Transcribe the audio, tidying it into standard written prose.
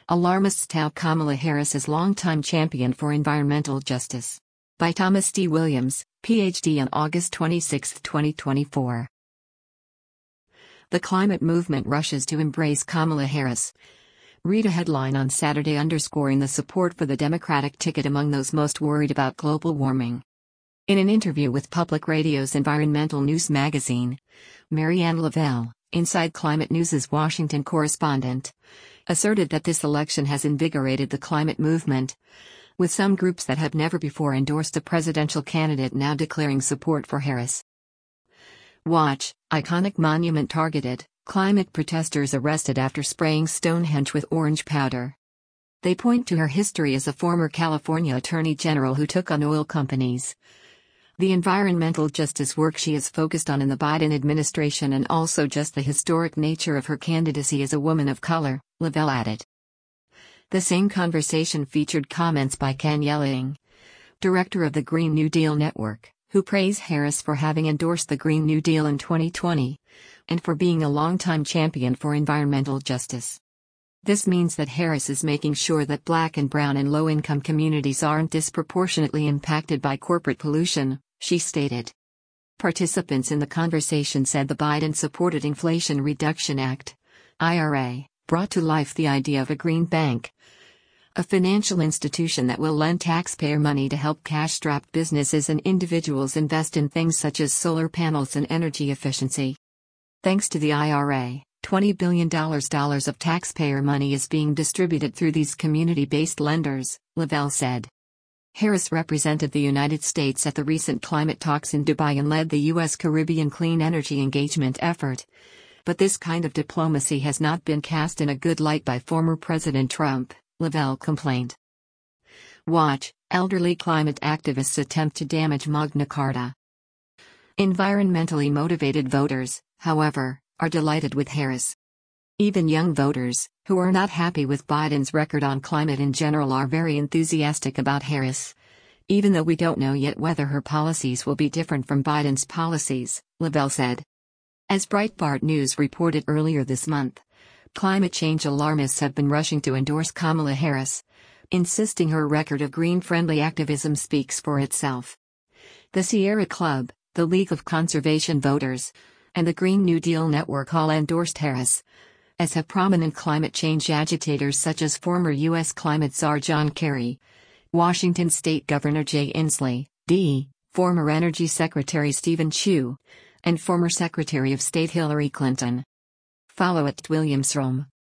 Alarmists tout Kamala Harris as longtime champion for environmental justice. By Thomas D. Williams, Ph.D. on August 26, 2024. The climate movement rushes to embrace Kamala Harris. Read a headline on Saturday underscoring the support for the Democratic ticket among those most worried about global warming. In an interview with Public Radio's Environmental News magazine, Marianne Lavelle, Inside Climate News's Washington correspondent, asserted that this election has invigorated the climate movement, with some groups that have never before endorsed a presidential candidate now declaring support for Harris. Watch, iconic monument targeted, climate protesters arrested after spraying Stonehenge with orange powder. They point to her history as a former California attorney general who took on oil companies. The environmental justice work she has focused on in the Biden administration and also just the historic nature of her candidacy as a woman of color, Lavelle added. The same conversation featured comments by Ken Yelling, director of the Green New Deal Network, who praised Harris for having endorsed the Green New Deal in 2020, and for being a longtime champion for environmental justice. This means that Harris is making sure that Black and brown and low-income communities aren't disproportionately impacted by corporate pollution, she stated. Participants in the conversation said the Biden-supported Inflation Reduction Act, IRA, brought to life the idea of a green bank, a financial institution that will lend taxpayer money to help cash-strapped businesses and individuals invest in things such as solar panels and energy efficiency. Thanks to the IRA, $20 billion of taxpayer money is being distributed through these community-based lenders, Lavelle said. Harris represented the United States at the recent climate talks in Dubai and led the U.S. Caribbean clean energy engagement effort. But this kind of diplomacy has not been cast in a good light by former President Trump, Lavelle complained. Watch, elderly climate activists attempt to damage Magna Carta. Environmentally motivated voters, however, are delighted with Harris. Even young voters, who are not happy with Biden's record on climate in general, are very enthusiastic about Harris. Even though we don't know yet whether her policies will be different from Biden's policies, Lavelle said. As Breitbart News reported earlier this month, climate change alarmists have been rushing to endorse Kamala Harris, insisting her record of green-friendly activism speaks for itself. The Sierra Club, the League of Conservation Voters, and the Green New Deal Network all endorsed Harris, as have prominent climate change agitators such as former U.S. climate czar John Kerry, Washington State Governor Jay Inslee, former Energy Secretary Stephen Chu, and former Secretary of State Hillary Clinton. Follow @WilliamsRome.